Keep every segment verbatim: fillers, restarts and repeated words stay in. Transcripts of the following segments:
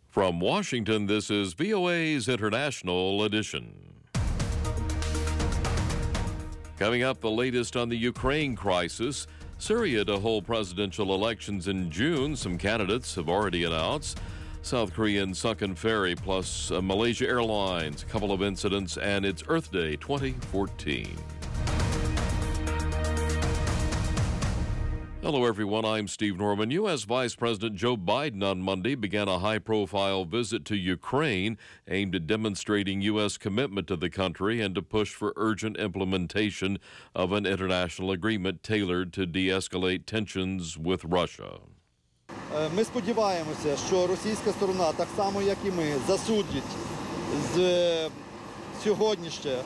From Washington, this is V O A's International Edition. Coming up, the latest on the Ukraine crisis. Syria to hold presidential elections in June. Some candidates have already announced. South Korean sunken ferry plus uh, Malaysia Airlines, a couple of incidents, and it's Earth Day twenty fourteen. Hello, everyone. I'm Steve Norman. U S. Vice President Joe Biden on Monday began a high-profile visit to Ukraine aimed at demonstrating U S commitment to the country and to push for urgent implementation of an international agreement tailored to de-escalate tensions with Russia. Ми сподіваємося, що російська сторона, так само як і ми, засудить з сьогодні ще.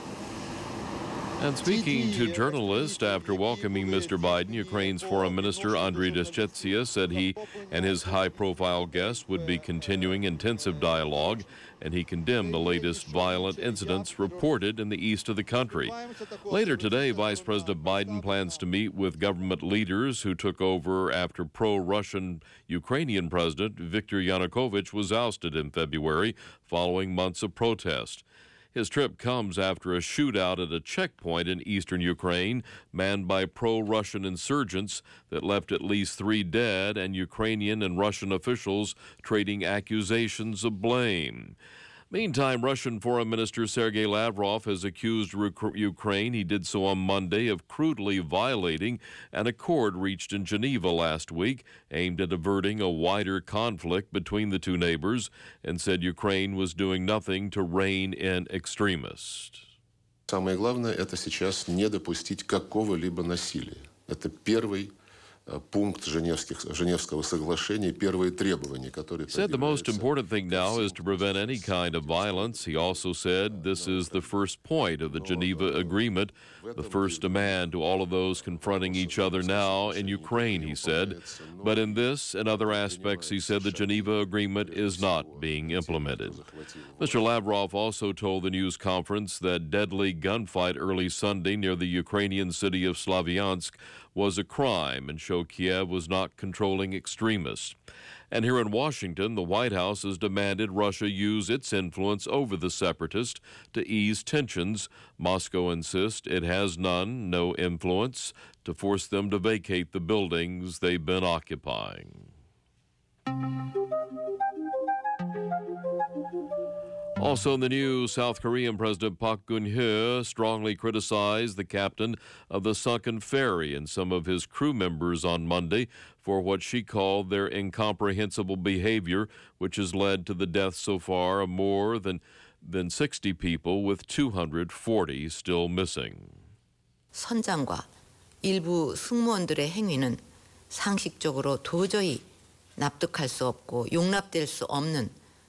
And speaking to journalists after welcoming Mister Biden, Ukraine's Foreign Minister Andriy Deshchetsia said he and his high-profile guest would be continuing intensive dialogue, and he condemned the latest violent incidents reported in the east of the country. Later today, Vice President Biden plans to meet with government leaders who took over after pro-Russian Ukrainian President Viktor Yanukovych was ousted in February following months of protest. His trip comes after a shootout at a checkpoint in eastern Ukraine manned by pro-Russian insurgents that left at least three dead and Ukrainian and Russian officials trading accusations of blame. Meantime, Russian Foreign Minister Sergei Lavrov has accused Ruk- Ukraine, he did so on Monday, of crudely violating an accord reached in Geneva last week aimed at averting a wider conflict between the two neighbors, and said Ukraine was doing nothing to rein in extremists. Самое главное – это сейчас не допустить какого-либо насилия. Это первый пункт Женевского соглашения, первые требования, которые... Said the most important thing now is to prevent any kind of violence. He also said this is the first point of the Geneva Agreement, the first demand to all of those confronting each other now in Ukraine, he said. But in this and other aspects, he said the Geneva Agreement is not being implemented. Mister Lavrov also told the news conference that deadly gunfight early Sunday near the Ukrainian city of Slavyansk was a crime and showed Kiev was not controlling extremists. And here in Washington, the White House has demanded Russia use its influence over the separatists to ease tensions. Moscow insists it has none, no influence, to force them to vacate the buildings they've been occupying. Also in the news, South Korean President Park Geun-hye strongly criticized the captain of the sunken ferry and some of his crew members on Monday for what she called their incomprehensible behavior, which has led to the deaths so far of more than, than sixty people, with two hundred forty still missing. 선장과 일부 승무원들의 행위는 상식적으로 도저히 납득할 수 없고 용납될 수 없는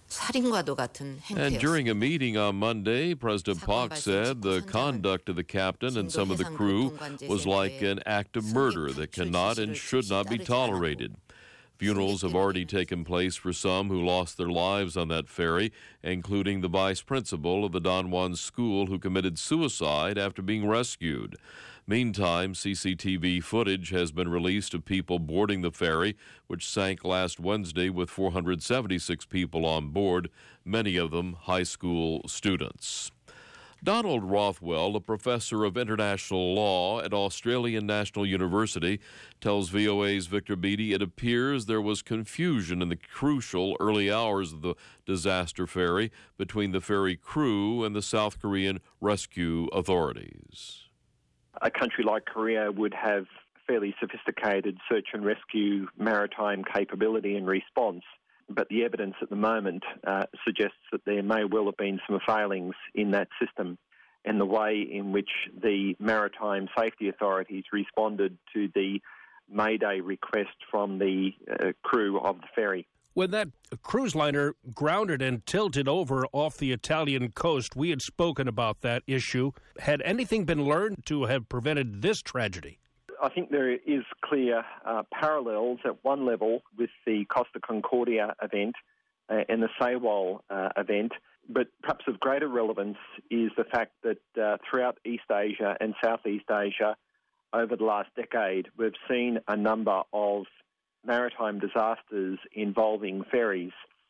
And during a meeting on Monday, President Park said the conduct of the captain and some of the crew was like an act of murder that cannot and should not be tolerated. Funerals have already taken place for some who lost their lives on that ferry, including the vice principal of the Don Juan School who committed suicide after being rescued. Meantime, C C T V footage has been released of people boarding the ferry, which sank last Wednesday with four hundred seventy-six people on board, many of them high school students. Donald Rothwell, a professor of international law at Australian National University, tells V O A's Victor Beattie it appears there was confusion in the crucial early hours of the disaster ferry between the ferry crew and the South Korean rescue authorities. A country like Korea would have fairly sophisticated search and rescue maritime capability and response, but the evidence at the moment uh, suggests that there may well have been some failings in that system, and the way in which the maritime safety authorities responded to the Mayday request from the uh, crew of the ferry. When that cruise liner grounded and tilted over off the Italian coast, we had spoken about that issue. Had anything been learned to have prevented this tragedy? I think there is clear uh, parallels at one level with the Costa Concordia event uh, and the Sewol uh, event, but perhaps of greater relevance is the fact that uh, throughout East Asia and Southeast Asia over the last decade, we've seen a number of maritime disasters involving ferries.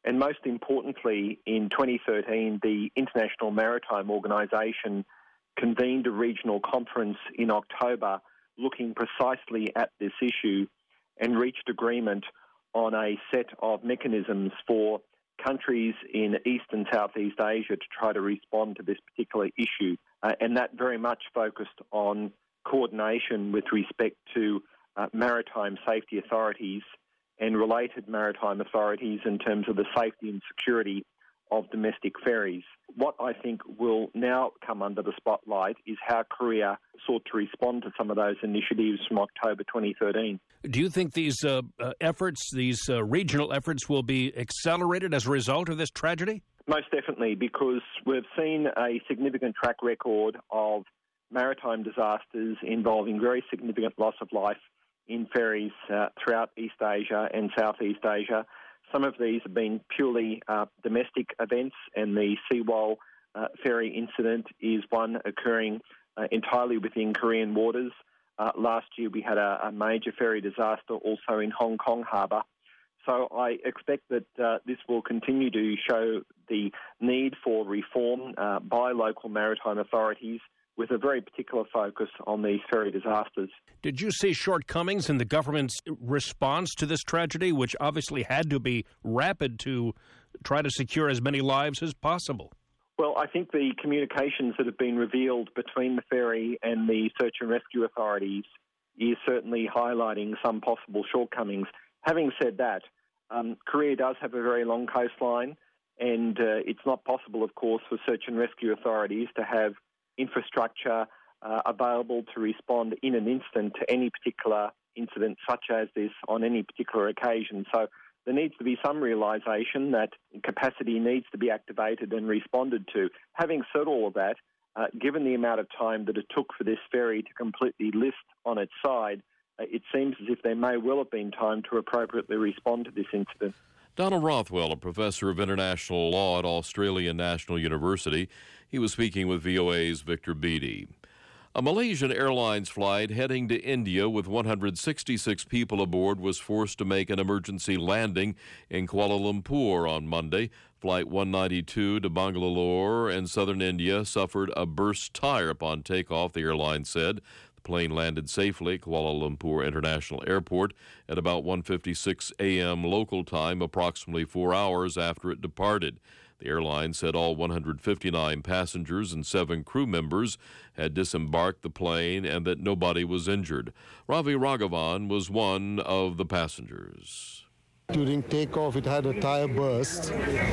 And most importantly, in twenty thirteen, the International Maritime Organisation convened a regional conference in October looking precisely at this issue and reached agreement on a set of mechanisms for countries in East and Southeast Asia to try to respond to this particular issue. Uh, and that very much focused on coordination with respect to uh, maritime safety authorities and related maritime authorities in terms of the safety and security of domestic ferries. What I think will now come under the spotlight is how Korea sought to respond to some of those initiatives from October twenty thirteen. Do you think these uh, uh, efforts, these uh, regional efforts, will be accelerated as a result of this tragedy? Most definitely, because we've seen a significant track record of maritime disasters involving very significant loss of life in ferries uh, throughout East Asia and Southeast Asia. Some of these have been purely uh, domestic events, and the Seawol uh, ferry incident is one occurring uh, entirely within Korean waters. Uh, last year we had a, a major ferry disaster also in Hong Kong harbour. So I expect that uh, this will continue to show the need for reform uh, by local maritime authorities with a very particular focus on these ferry disasters. Did you see shortcomings in the government's response to this tragedy, which obviously had to be rapid to try to secure as many lives as possible? Well, I think the communications that have been revealed between the ferry and the search and rescue authorities is certainly highlighting some possible shortcomings. Having said that, um, Korea does have a very long coastline, and uh, it's not possible, of course, for search and rescue authorities to have infrastructure uh, available to respond in an instant to any particular incident such as this on any particular occasion. So there needs to be some realisation that capacity needs to be activated and responded to. Having said all of that, uh, given the amount of time that it took for this ferry to completely lift on its side, uh, it seems as if there may well have been time to appropriately respond to this incident. Donald Rothwell, a professor of international law at Australian National University. He was speaking with V O A's Victor Beattie. A Malaysian Airlines flight heading to India with one hundred sixty-six people aboard was forced to make an emergency landing in Kuala Lumpur on Monday. Flight one ninety-two to Bangalore in southern India suffered a burst tire upon takeoff, the airline said. The plane landed safely at Kuala Lumpur International Airport at about one fifty-six a.m. local time, approximately four hours after it departed. The airline said all one hundred fifty-nine passengers and seven crew members had disembarked the plane and that nobody was injured. Ravi Raghavan was one of the passengers. During takeoff, it had a tire burst,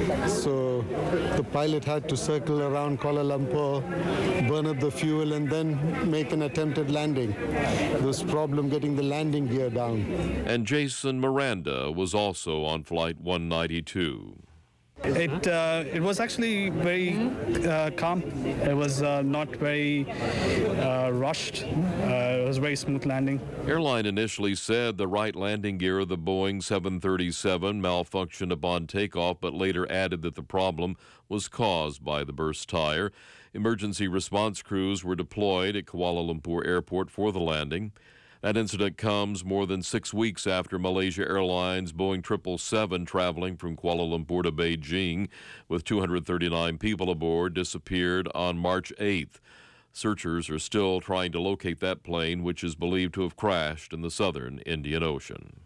so the pilot had to circle around Kuala Lumpur, burn up the fuel, and then make an attempted landing. There was a problem getting the landing gear down. And Jason Miranda was also on Flight one ninety-two. It uh, it was actually very uh, calm. It was uh, not very uh, rushed. Uh, it was a very smooth landing. Airline initially said the right landing gear of the Boeing seven thirty-seven malfunctioned upon takeoff, but later added that the problem was caused by the burst tire. Emergency response crews were deployed at Kuala Lumpur Airport for the landing. That incident comes more than six weeks after Malaysia Airlines Boeing triple seven traveling from Kuala Lumpur to Beijing with two hundred thirty-nine people aboard disappeared on March eighth. Searchers are still trying to locate that plane, which is believed to have crashed in the southern Indian Ocean.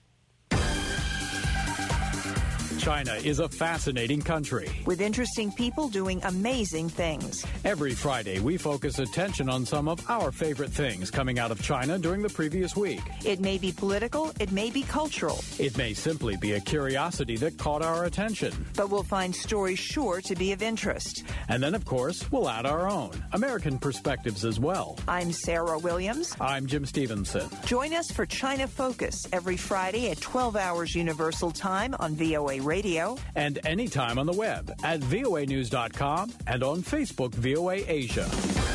China is a fascinating country with interesting people doing amazing things. Every Friday, we focus attention on some of our favorite things coming out of China during the previous week. It may be political, it may be cultural. It may simply be a curiosity that caught our attention. But we'll find stories sure to be of interest. And then, of course, we'll add our own American perspectives as well. I'm Sarah Williams. I'm Jim Stevenson. Join us for China Focus every Friday at twelve hours Universal Time on V O A Radio. Radio. And anytime on the web at V O A news dot com and on Facebook V O A Asia.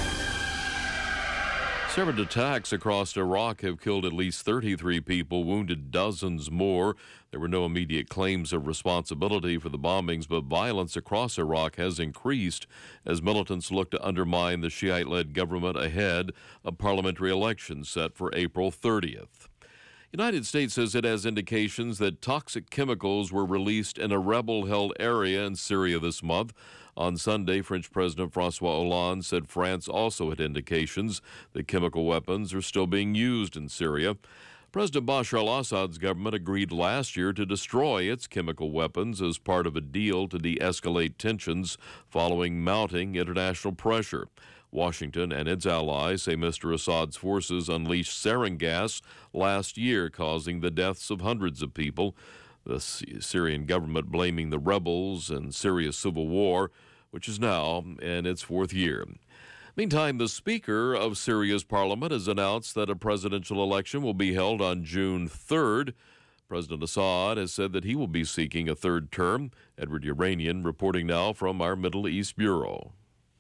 Several attacks across Iraq have killed at least thirty-three people, wounded dozens more. There were no immediate claims of responsibility for the bombings, but violence across Iraq has increased as militants look to undermine the Shiite-led government ahead of parliamentary elections set for April thirtieth. United States says it has indications that toxic chemicals were released in a rebel-held area in Syria this month. On Sunday, French President François Hollande said France also had indications that chemical weapons are still being used in Syria. President Bashar al-Assad's government agreed last year to destroy its chemical weapons as part of a deal to de-escalate tensions following mounting international pressure. Washington and its allies say Mister Assad's forces unleashed sarin gas last year, causing the deaths of hundreds of people. The Syrian government blaming the rebels and Syria's civil war, which is now in its fourth year. Meantime, the Speaker of Syria's parliament has announced that a presidential election will be held on June third. President Assad has said that he will be seeking a third term. Edward Uranian reporting now from our Middle East Bureau.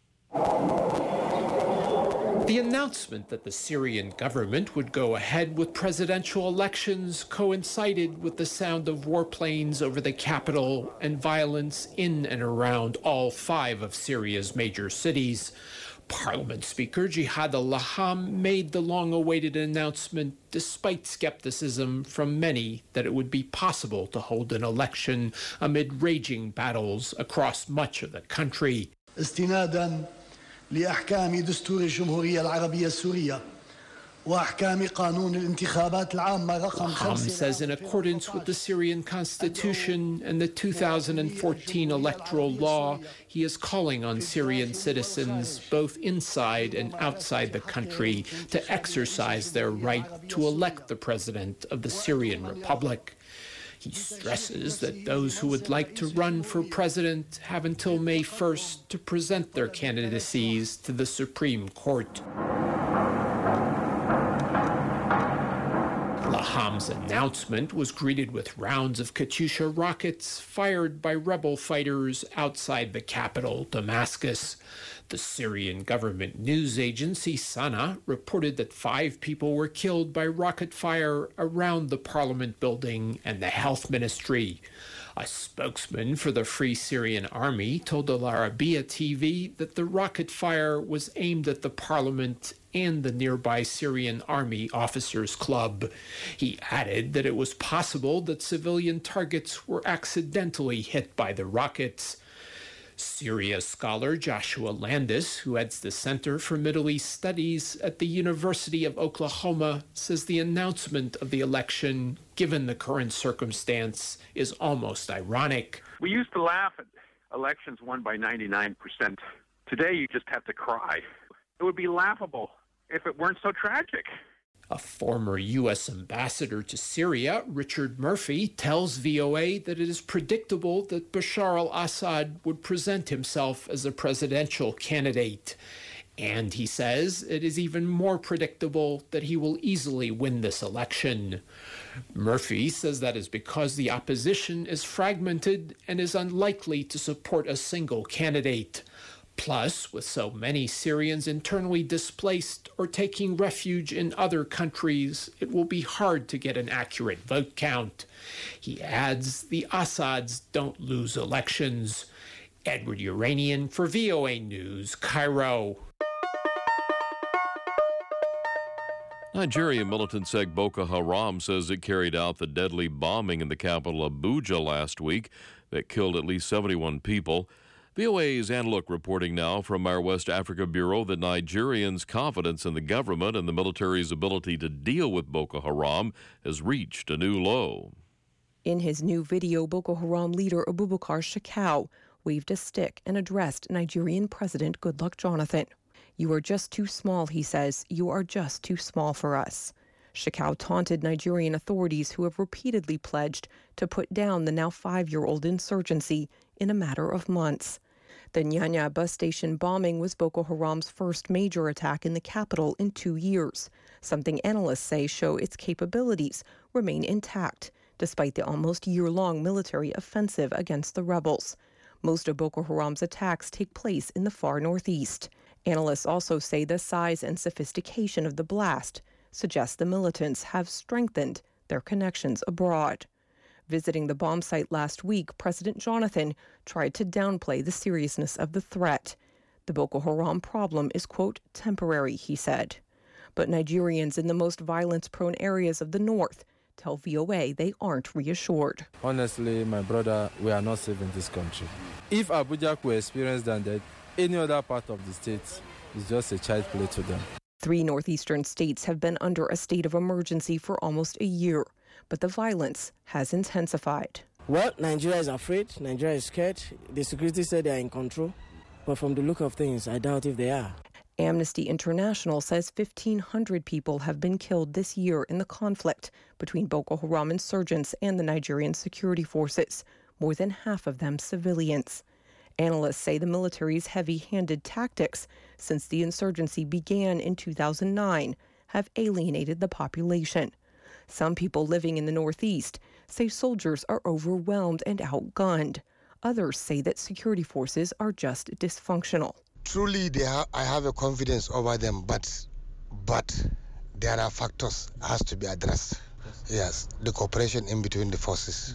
The announcement that the Syrian government would go ahead with presidential elections coincided with the sound of warplanes over the capital and violence in and around all five of Syria's major cities. Parliament Speaker Jihad al-Laham made the long-awaited announcement despite skepticism from many that it would be possible to hold an election amid raging battles across much of the country. لأحكام دستور الجمهورية العربية السورية وأحكام قانون الانتخابات العامة رقم Laham says in accordance with the Syrian constitution and the two thousand fourteen electoral law, he is calling on Syrian citizens, both inside and outside the country, to exercise their right to elect the president of the Syrian Republic. He stresses that those who would like to run for president have until May first to present their candidacies to the Supreme Court. Laham's announcement was greeted with rounds of Katyusha rockets fired by rebel fighters outside the capital, Damascus. The Syrian government news agency Sana reported that five people were killed by rocket fire around the parliament building and the health ministry. A spokesman for the Free Syrian Army told Al Arabiya T V that the rocket fire was aimed at the parliament and the nearby Syrian Army Officers Club. He added that it was possible that civilian targets were accidentally hit by the rockets. Syria scholar Joshua Landis, who heads the Center for Middle East Studies at the University of Oklahoma, says the announcement of the election, given the current circumstance, is almost ironic. We used to laugh at elections won by ninety-nine percent. Today, you just have to cry. It would be laughable if it weren't so tragic. A former U S ambassador to Syria, Richard Murphy, tells V O A that it is predictable that Bashar al-Assad would present himself as a presidential candidate. And he says it is even more predictable that he will easily win this election. Murphy says that is because the opposition is fragmented and is unlikely to support a single candidate. Plus, with so many Syrians internally displaced or taking refuge in other countries, it will be hard to get an accurate vote count. He adds the Assads don't lose elections. Edward Uranian for V O A News, Cairo. Nigerian militant sect Boko Haram says it carried out the deadly bombing in the capital Abuja last week that killed at least seventy-one people. V O A's Ann Look reporting now from our West Africa Bureau that Nigerians' confidence in the government and the military's ability to deal with Boko Haram has reached a new low. In his new video, Boko Haram leader Abubakar Shekau waved a stick and addressed Nigerian President Goodluck Jonathan. "You are just too small," he says. "You are just too small for us." Shekau taunted Nigerian authorities who have repeatedly pledged to put down the now five-year-old insurgency in a matter of months. The Nyanya bus station bombing was Boko Haram's first major attack in the capital in two years, something analysts say show its capabilities remain intact, despite the almost year-long military offensive against the rebels. Most of Boko Haram's attacks take place in the far northeast. Analysts also say the size and sophistication of the blast suggests the militants have strengthened their connections abroad. Visiting the bomb site last week, President Jonathan tried to downplay the seriousness of the threat. The Boko Haram problem is, quote, temporary, he said. But Nigerians in the most violence-prone areas of the north tell V O A they aren't reassured. Honestly, my brother, we are not safe in this country. If Abuja could experience that, any other part of the state is just a child play to them. Three northeastern states have been under a state of emergency for almost a year, but the violence has intensified. Well, Nigeria is afraid. Nigeria is scared. The security said they are in control, but from the look of things, I doubt if they are. Amnesty International says fifteen hundred people have been killed this year in the conflict between Boko Haram insurgents and the Nigerian security forces, more than half of them civilians. Analysts say the military's heavy-handed tactics since the insurgency began in two thousand nine have alienated the population. Some people living in the Northeast say soldiers are overwhelmed and outgunned. Others say that security forces are just dysfunctional. Truly, they ha- I have a confidence over them, but but there are factors has to be addressed. Yes, the cooperation in between the forces.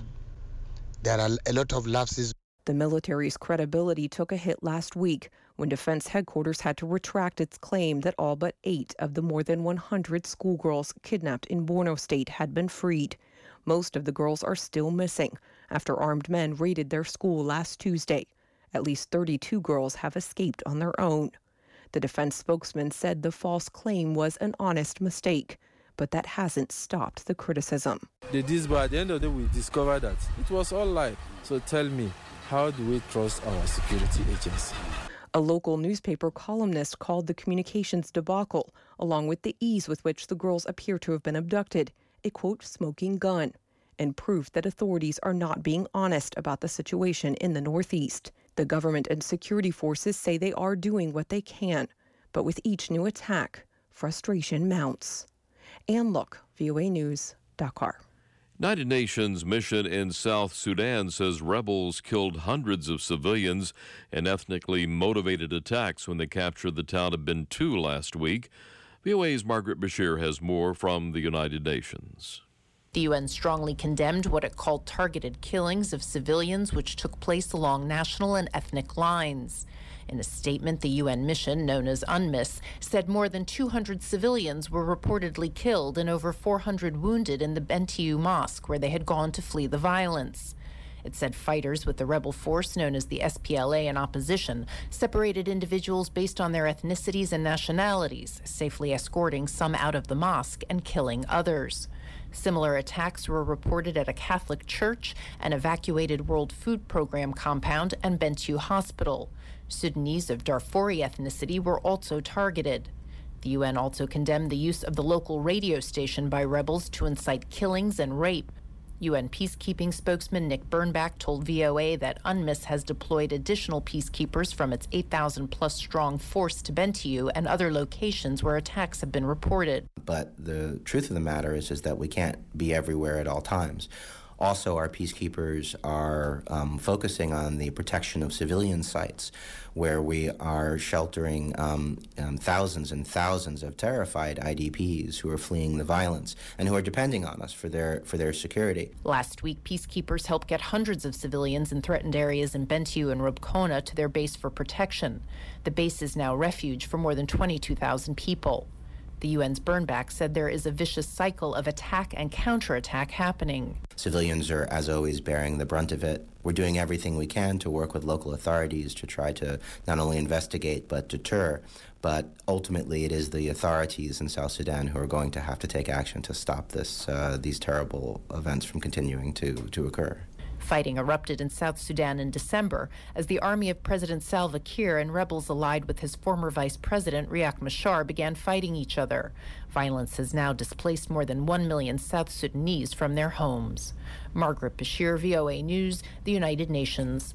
There are a lot of lapses. The military's credibility took a hit last week when Defense Headquarters had to retract its claim that all but eight of the more than one hundred schoolgirls kidnapped in Borno State had been freed. Most of the girls are still missing after armed men raided their school last Tuesday. At least thirty-two girls have escaped on their own. The defense spokesman said the false claim was an honest mistake, but that hasn't stopped the criticism. They did this, but at the end of the day, we discovered that it was all lie. So tell me, how do we trust our security agency? A local newspaper columnist called the communications debacle, along with the ease with which the girls appear to have been abducted, a quote, smoking gun, and proof that authorities are not being honest about the situation in the Northeast. The government and security forces say they are doing what they can, but with each new attack, frustration mounts. Ann Look, V O A News, Dakar. United Nations mission in South Sudan says rebels killed hundreds of civilians in ethnically motivated attacks when they captured the town of Bentiu last week. V O A's Margaret Bashir has more from the United Nations. The U N strongly condemned what it called targeted killings of civilians, which took place along national and ethnic lines. In a statement, the U N mission, known as UNMISS, said more than two hundred civilians were reportedly killed and over four hundred wounded in the Bentiu mosque, where they had gone to flee the violence. It said fighters with the rebel force known as the S P L A in opposition separated individuals based on their ethnicities and nationalities, safely escorting some out of the mosque and killing others. Similar attacks were reported at a Catholic church, an evacuated World Food Program compound, and Bentiu Hospital. Sudanese of Darfuri ethnicity were also targeted. The U N also condemned the use of the local radio station by rebels to incite killings and rape. U N peacekeeping spokesman Nick Bernbach told V O A that UNMISS has deployed additional peacekeepers from its eight thousand plus strong force to Bentiu and other locations where attacks have been reported. But the truth of the matter is, is that we can't be everywhere at all times. Also, our peacekeepers are um, focusing on the protection of civilian sites, where we are sheltering um, um, thousands and thousands of terrified I D Ps who are fleeing the violence and who are depending on us for their for their security. Last week, peacekeepers helped get hundreds of civilians in threatened areas in Bentiu and Rubkona to their base for protection. The base is now refuge for more than twenty-two thousand people. The U N's Bernbach said there is a vicious cycle of attack and counterattack happening. Civilians are, as always, bearing the brunt of it. We're doing everything we can to work with local authorities to try to not only investigate but deter. But ultimately, it is the authorities in South Sudan who are going to have to take action to stop this, uh, these terrible events from continuing to, to occur. Fighting erupted in South Sudan in December as the army of President Salva Kiir and rebels allied with his former vice president Riek Machar began fighting each other. Violence has now displaced more than one million South Sudanese from their homes. Margaret Bashir, V O A News, the United Nations.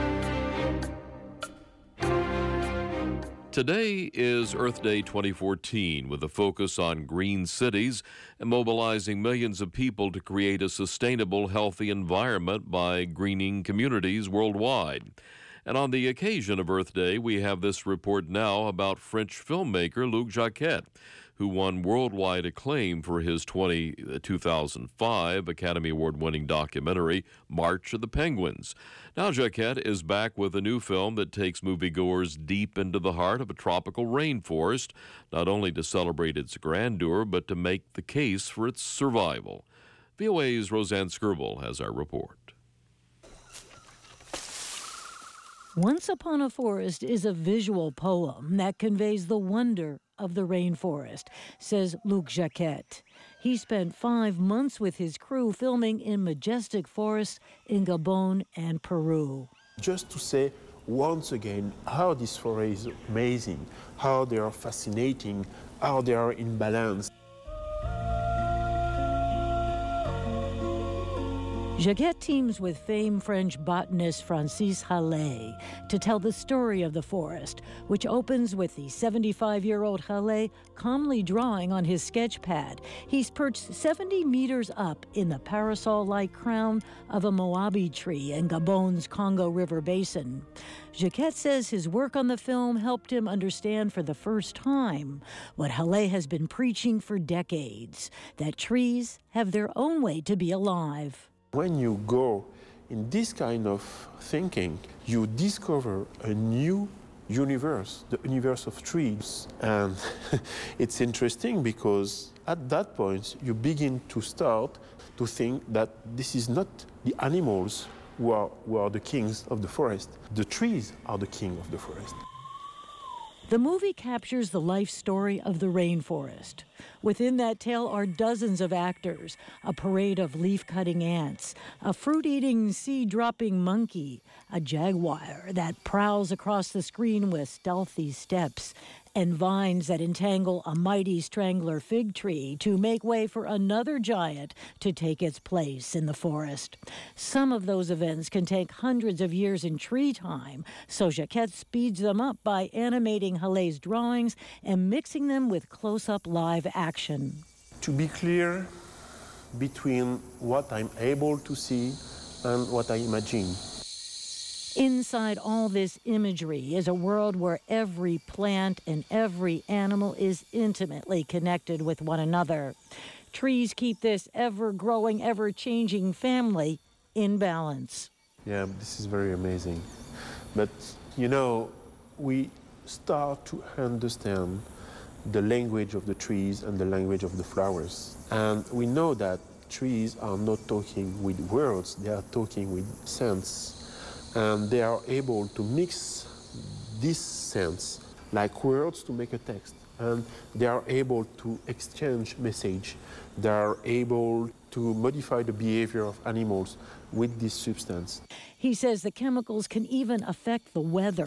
Today is Earth Day twenty fourteen, with a focus on green cities and mobilizing millions of people to create a sustainable, healthy environment by greening communities worldwide. And on the occasion of Earth Day, we have this report now about French filmmaker Luc Jacquet, who won worldwide acclaim for his two thousand five Academy Award-winning documentary, March of the Penguins. Now Jacquet is back with a new film that takes moviegoers deep into the heart of a tropical rainforest, not only to celebrate its grandeur, but to make the case for its survival. V O A's Roseanne Skirble has our report. Once Upon a Forest is a visual poem that conveys the wonder of the rainforest, says Luc Jacquet. He spent five months with his crew filming in majestic forests in Gabon and Peru. Just to say once again how this forest is amazing, how they are fascinating, how they are in balance. Jacquet teams with famed French botanist Francis Hallet to tell the story of the forest, which opens with the seventy-five-year-old Hallet calmly drawing on his sketch pad. He's perched seventy meters up in the parasol-like crown of a Moabi tree in Gabon's Congo River Basin. Jacquet says his work on the film helped him understand for the first time what Hallet has been preaching for decades, that trees have their own way to be alive. When you go in this kind of thinking, you discover a new universe, the universe of trees. And it's interesting because at that point, you begin to start to think that this is not the animals who are, who are the kings of the forest. The trees are the king of the forest. The movie captures the life story of the rainforest. Within that tale are dozens of actors, a parade of leaf-cutting ants, a fruit-eating, seed-dropping monkey, a jaguar that prowls across the screen with stealthy steps, and vines that entangle a mighty strangler fig tree to make way for another giant to take its place in the forest. Some of those events can take hundreds of years in tree time, so Jacquet speeds them up by animating Hallet's drawings and mixing them with close-up live action. To be clear between what I'm able to see and what I imagine. Inside all this imagery is a world where every plant and every animal is intimately connected with one another. Trees keep this ever-growing, ever-changing family in balance. Yeah, this is very amazing. But, you know, we start to understand the language of the trees and the language of the flowers. And we know that trees are not talking with words, they are talking with scents. And they are able to mix this sense, like words, to make a text. And they are able to exchange message. They are able to modify the behavior of animals with this substance. He says the chemicals can even affect the weather.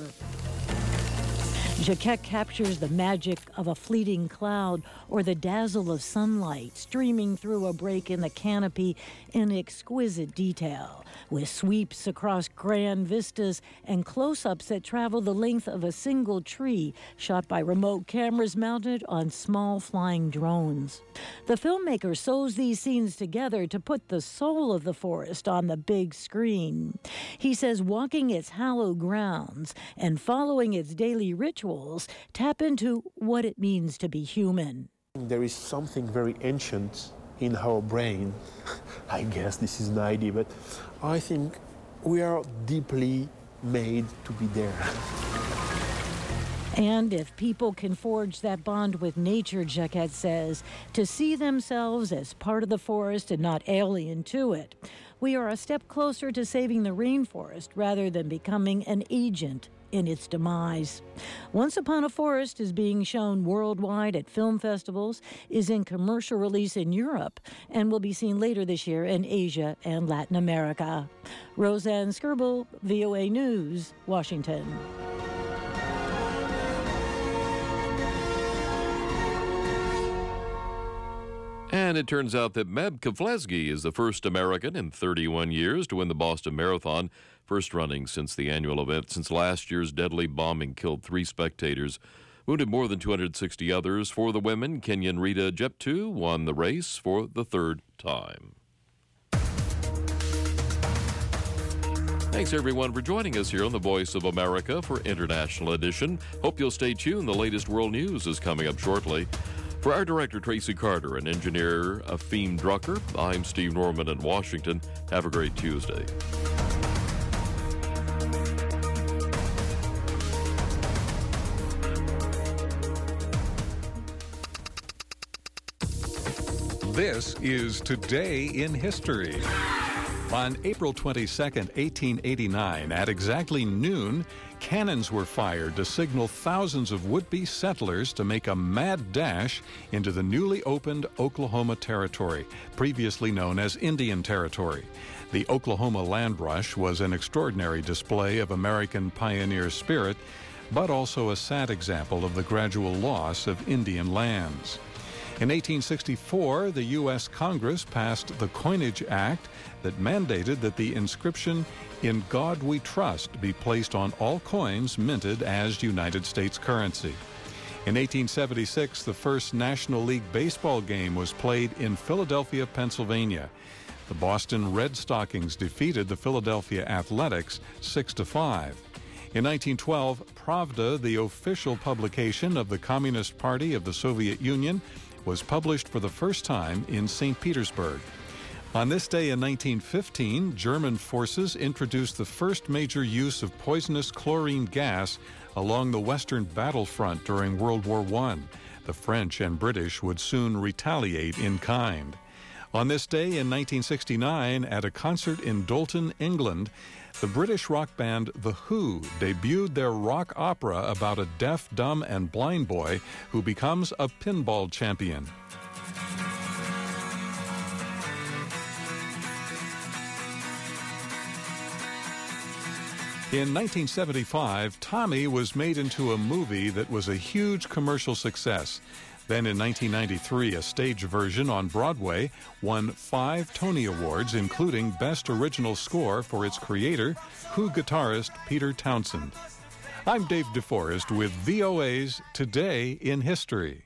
Jacquet captures the magic of a fleeting cloud or the dazzle of sunlight streaming through a break in the canopy in exquisite detail, with sweeps across grand vistas and close-ups that travel the length of a single tree shot by remote cameras mounted on small flying drones. The filmmaker sews these scenes together to put the soul of the forest on the big screen. He says walking its hallowed grounds and following its daily rituals tap into what it means to be human. There is something very ancient in our brain. I guess this is an idea, but I think we are deeply made to be there. And if people can forge that bond with nature, Jacquet says, to see themselves as part of the forest and not alien to it, we are a step closer to saving the rainforest rather than becoming an agent in its demise. Once Upon a Forest is being shown worldwide at film festivals, is in commercial release in Europe, and will be seen later this year in Asia and Latin America. Roseanne Skirble, V O A News, Washington. And it turns out that Meb Keflezighi is the first American in thirty-one years to win the Boston Marathon, first running since the annual event, since last year's deadly bombing killed three spectators, wounded more than two hundred sixty others. For the women, Kenyan Rita Jeptu won the race for the third time. Thanks, everyone, for joining us here on the Voice of America for International Edition. Hope you'll stay tuned. The latest world news is coming up shortly. For our director, Tracy Carter, and engineer, Afim Drucker, I'm Steve Norman in Washington. Have a great Tuesday. This is Today in History. On April twenty-second, eighteen eighty-nine, at exactly noon, cannons were fired to signal thousands of would-be settlers to make a mad dash into the newly opened Oklahoma Territory, previously known as Indian Territory. The Oklahoma land rush was an extraordinary display of American pioneer spirit, but also a sad example of the gradual loss of Indian lands. In eighteen sixty-four, the U S Congress passed the Coinage Act that mandated that the inscription, "In God We Trust," be placed on all coins minted as United States currency. In eighteen seventy-six, the first National League baseball game was played in Philadelphia, Pennsylvania. The Boston Red Stockings defeated the Philadelphia Athletics six to five. In nineteen twelve, Pravda, the official publication of the Communist Party of the Soviet Union, was published for the first time in Saint Petersburg. On this day in nineteen fifteen, German forces introduced the first major use of poisonous chlorine gas along the Western battlefront during World War One. The French and British would soon retaliate in kind. On this day in nineteen sixty-nine, at a concert in Dolton, England, the British rock band The Who debuted their rock opera about a deaf, dumb, and blind boy who becomes a pinball champion. In nineteen seventy-five, Tommy was made into a movie that was a huge commercial success. Then in nineteen ninety-three, a stage version on Broadway won five Tony Awards, including Best Original Score for its creator, Who guitarist Peter Townsend. I'm Dave DeForest with V O A's Today in History.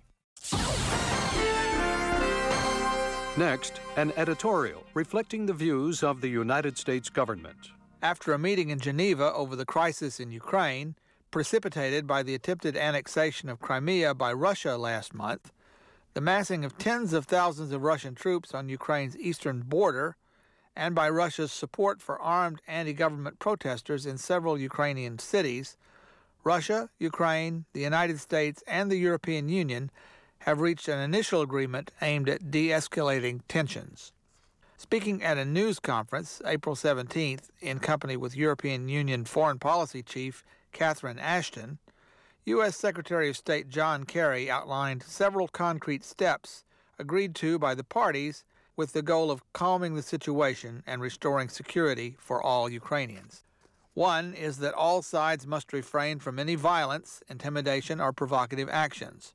Next, an editorial reflecting the views of the United States government. After a meeting in Geneva over the crisis in Ukraine, precipitated by the attempted annexation of Crimea by Russia last month, the massing of tens of thousands of Russian troops on Ukraine's eastern border, and by Russia's support for armed anti-government protesters in several Ukrainian cities, Russia, Ukraine, the United States, and the European Union have reached an initial agreement aimed at de-escalating tensions. Speaking at a news conference April seventeenth in company with European Union Foreign Policy Chief Catherine Ashton, U S Secretary of State John Kerry outlined several concrete steps agreed to by the parties with the goal of calming the situation and restoring security for all Ukrainians. One is that all sides must refrain from any violence, intimidation, or provocative actions.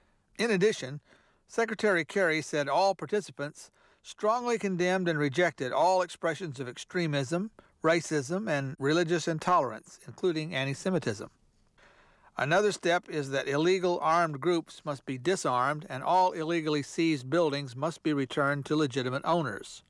In addition, Secretary Kerry said all participants strongly condemned and rejected all expressions of extremism, racism, and religious intolerance, including anti-Semitism. Another step is that illegal armed groups must be disarmed and all illegally seized buildings must be returned to legitimate owners.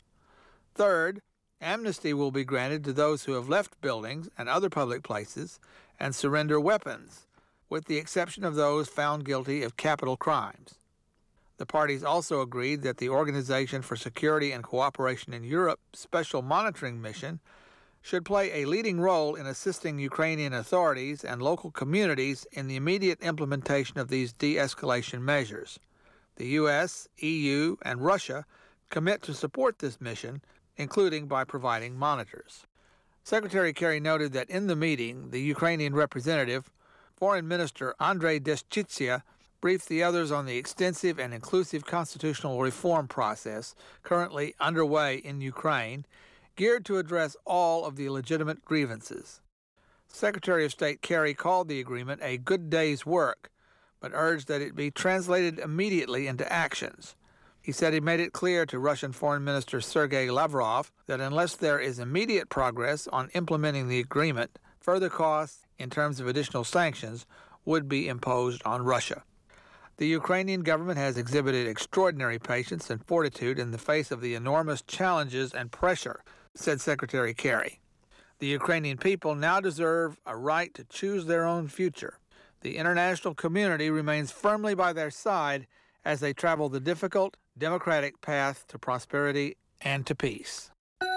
Third, amnesty will be granted to those who have left buildings and other public places and surrender weapons, with the exception of those found guilty of capital crimes. The parties also agreed that the Organization for Security and Cooperation in Europe Special Monitoring Mission should play a leading role in assisting Ukrainian authorities and local communities in the immediate implementation of these de-escalation measures. The U S, E U, and Russia commit to support this mission, including by providing monitors. Secretary Kerry noted that in the meeting, the Ukrainian representative, Foreign Minister Andrei Deschitsia, briefed the others on the extensive and inclusive constitutional reform process currently underway in Ukraine, geared to address all of the legitimate grievances. Secretary of State Kerry called the agreement a good day's work, but urged that it be translated immediately into actions. He said he made it clear to Russian Foreign Minister Sergei Lavrov that unless there is immediate progress on implementing the agreement, further costs in terms of additional sanctions would be imposed on Russia. The Ukrainian government has exhibited extraordinary patience and fortitude in the face of the enormous challenges and pressure, said Secretary Kerry. The Ukrainian people now deserve a right to choose their own future. The international community remains firmly by their side as they travel the difficult, democratic path to prosperity and to peace.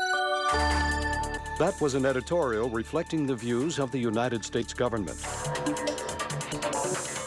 That was an editorial reflecting the views of the United States government.